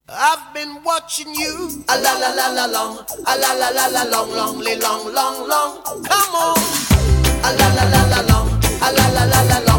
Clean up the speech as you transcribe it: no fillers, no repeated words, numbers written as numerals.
I've been watching you. A la la la la long. A la la la la long, long, long, long, long. Come on. A la la la la long. A la la la la long.